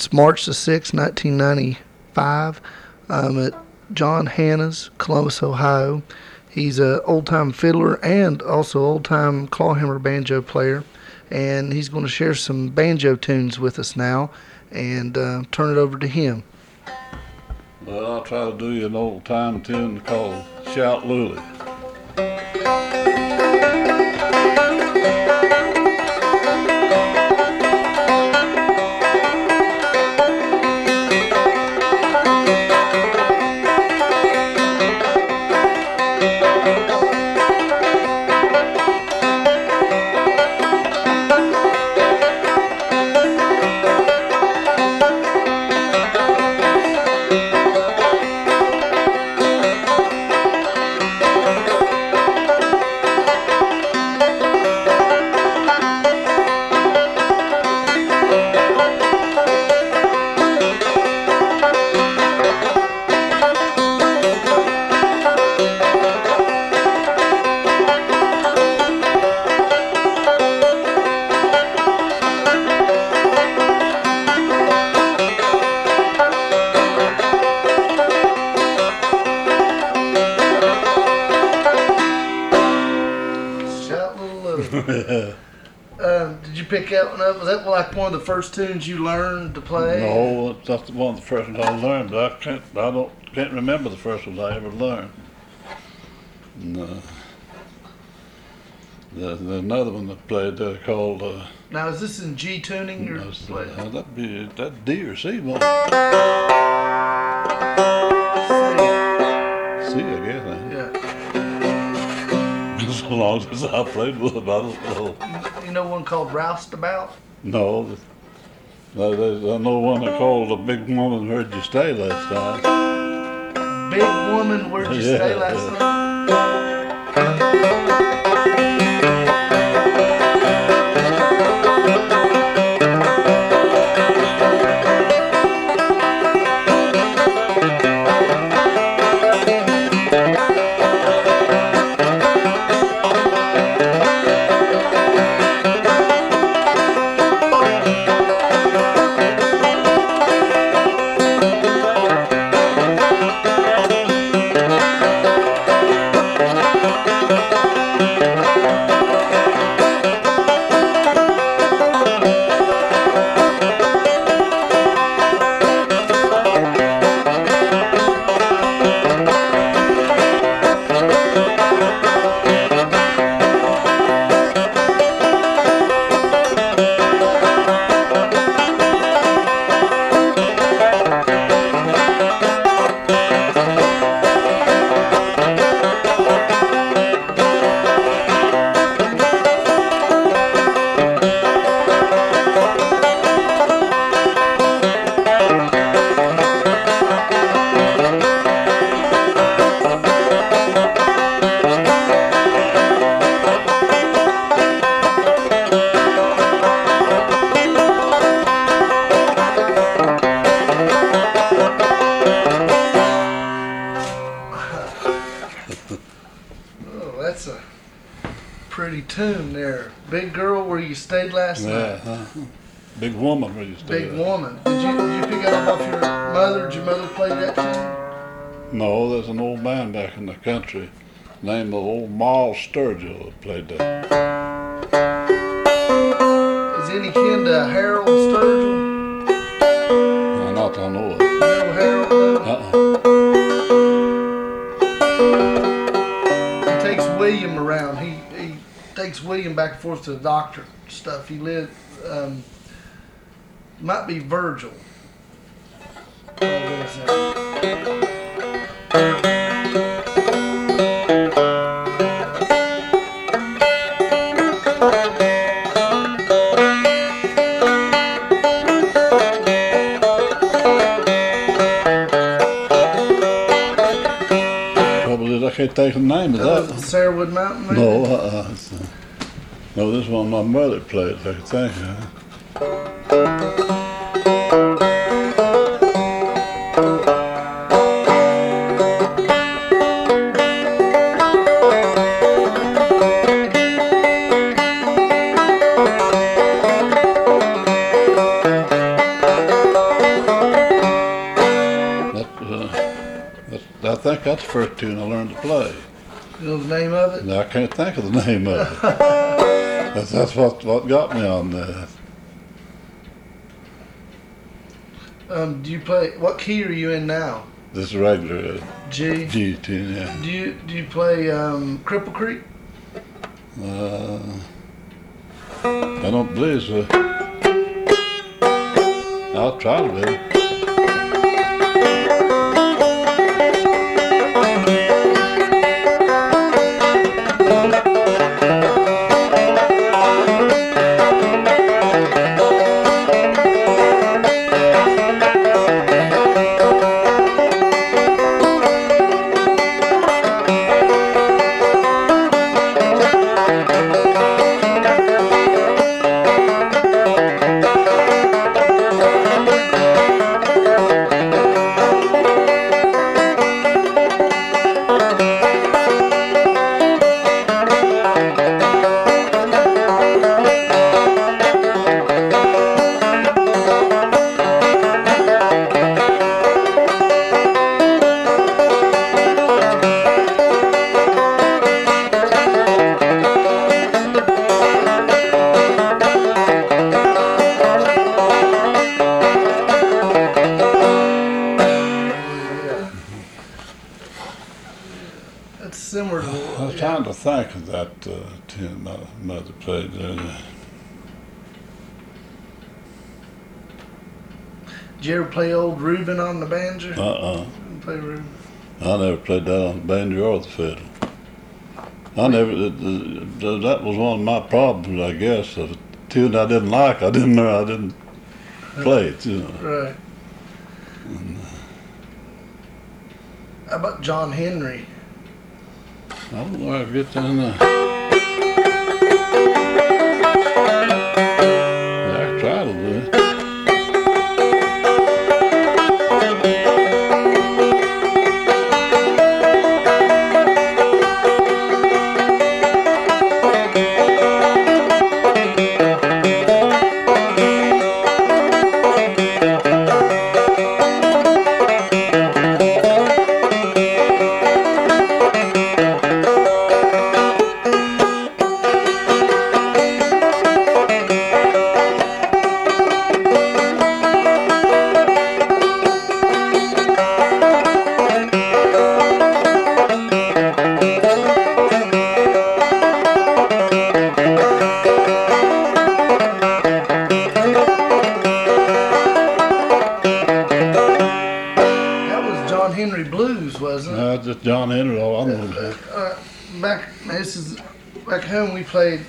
It's March the 6th, 1995, at John Hanna's, Columbus, Ohio. He's an old-time fiddler and also old-time clawhammer banjo player, and he's going to share some banjo tunes with us now, and turn it over to him. Well, I'll try to do you an old-time tune called Shout Lully. Did you pick that one up? Was that like one of the first tunes you learned to play? No, that's one of the first ones I learned, but I can't remember the first ones I ever learned. And, there's another one that played there called. Now is this in G tuning or? That'd D or C one. C, I guess. Yeah. So long as I played with it, I don't know. You know one called Roustabout? No, I know one I called "The Big Woman Where'd You Stay Last Night." Big Woman, Where'd You Stay Last Night? That's a pretty tune there. Big Girl, Where You Stayed Last Night. Big Woman, Where You Stayed. Big Woman. Did you pick that up off your mother? Did your mother play that tune? No, there's an old man back in the country named old Miles Sturgill that played that. Is any kin to Harold Sturgill? Not I know it. You know Harold though? He takes William around. He takes William back and forth to the doctor and stuff. He lived, might be Virgil. I can't think of the name of that one. Sarahwood Mountain? Maybe? No, no, this one my mother played, I can think of. think that's the first tune I learned to play. You know the name of it? Now, I can't think of the name of it. That's what got me on that. Do you play? What key are you in now? This regular G. G tune, yeah. Do you play Cripple Creek? I don't believe so. I'll try to be. That's similar to. I was trying to think of that tune my mother played there. Did you ever play old Reuben on the banjo? Play Reuben. I never played that on the banjo or the fiddle. I never. That was one of my problems, I guess. A tune I didn't like, I didn't play it. You know. Right. How about John Henry? I don't know how to get down there. I tried to do it. Henry Blues, wasn't it? Just John Henry. Oh, I know. This is back home. We played.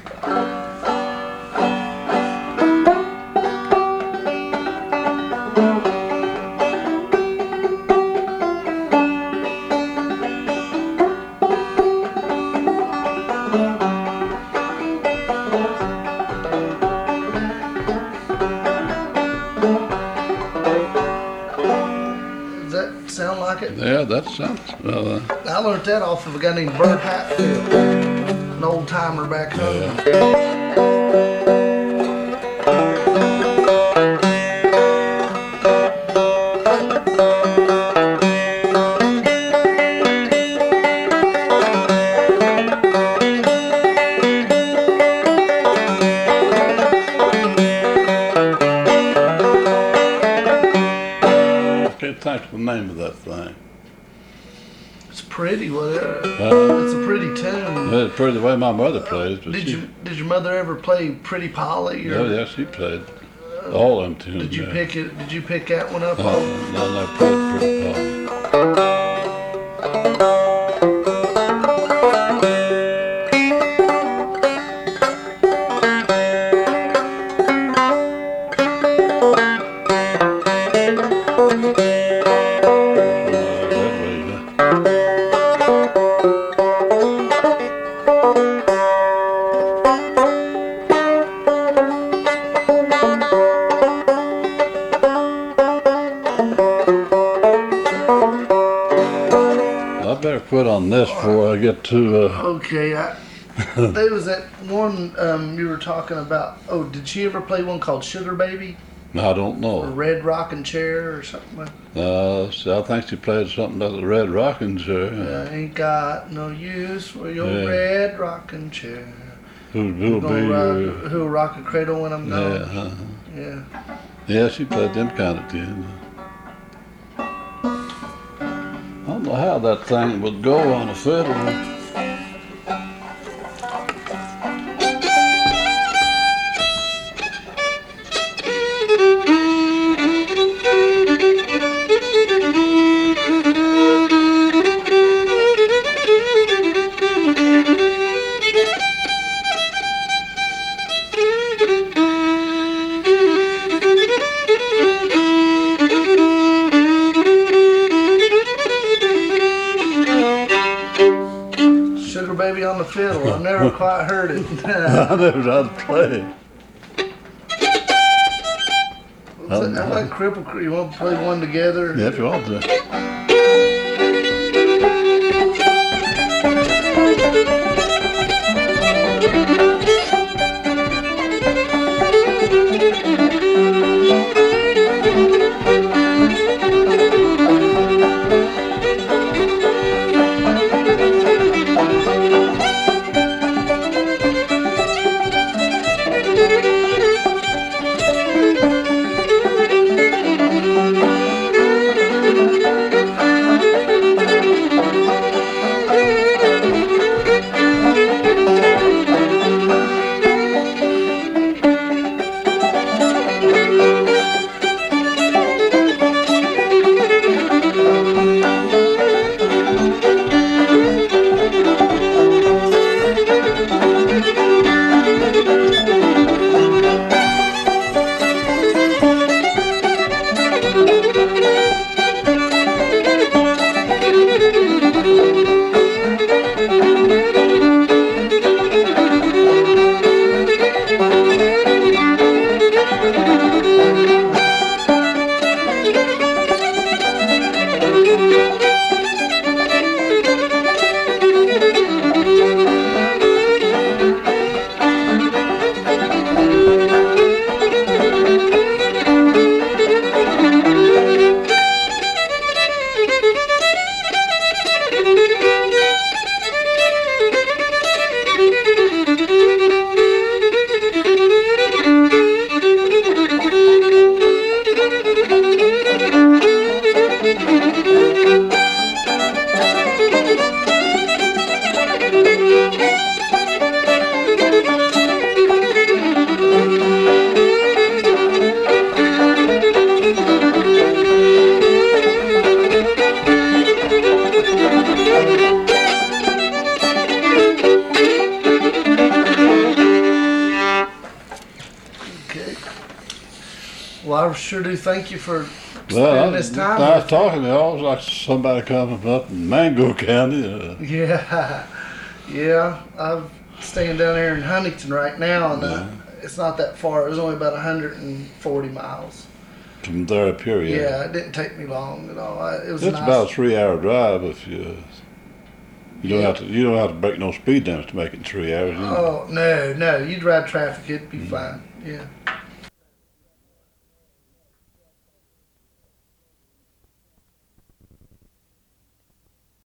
Sound like it? Yeah, that sounds. I learned that off of a guy named Bert Hatfield, an old timer back home. Think of the name of that thing. It's pretty, whatever. It's a pretty tune. It's pretty the way my mother plays. Did your mother ever play Pretty Polly? Or? Oh yeah, she played all them tunes. Did you pick it? Did you pick that one up? No, I played Pretty Polly. I better quit on this before I get too. Okay, there was that one you were talking about. Oh, did she ever play one called Sugar Baby? I don't or know. Red Rocking Chair or something like See, I think she played something about the Red Rocking Chair. that. Ain't got no use for your Yeah. red rocking chair. Who'll be your... Who'll rock a cradle when I'm Yeah, gone? Yeah. yeah, she played them kind of tunes. I don't know how that thing would go on a fiddle. Sugar Baby on the fiddle. I've never quite heard it. I never tried to play. I like Cripple Creek. You want to play one together? Yeah, if you want to. Well, I sure do thank you for Well, spending this time I was with talking to you. I was like somebody coming up in Mango County. Yeah, yeah. I'm staying down there in Huntington right now, and it's not that far. It was only about 140 miles. From there up here, yeah. Yeah, it didn't take me long at all. It was It's nice. about a 3-hour drive if you don't have to. You don't have to break no speed limits to make it in 3 hours. You know? Oh no, you'd ride traffic, it'd be fine. Yeah.